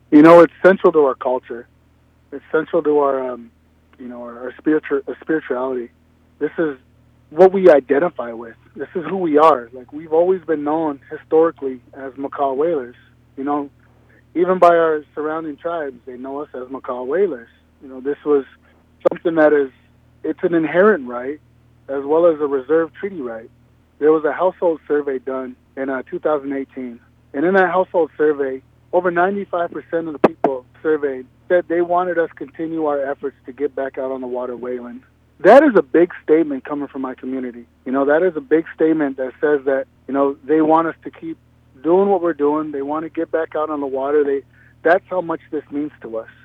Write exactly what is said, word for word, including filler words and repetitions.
You know, it's central to our culture. It's central to our, um, you know, our, our spiritual our spirituality. This is what we identify with. This is who we are. Like we've always been known historically as Makah whalers. You know, even by our surrounding tribes, they know us as Makah whalers. You know, this was something that is it's an inherent right as well as a reserved treaty right. There was a household survey done in uh, two thousand eighteen, and in that household survey, over ninety-five percent of the people surveyed said they wanted us to continue our efforts to get back out on the water whaling. That is a big statement coming from my community. You know, that is a big statement that says that, you know, they want us to keep doing what we're doing. They want to get back out on the water. They That's how much this means to us.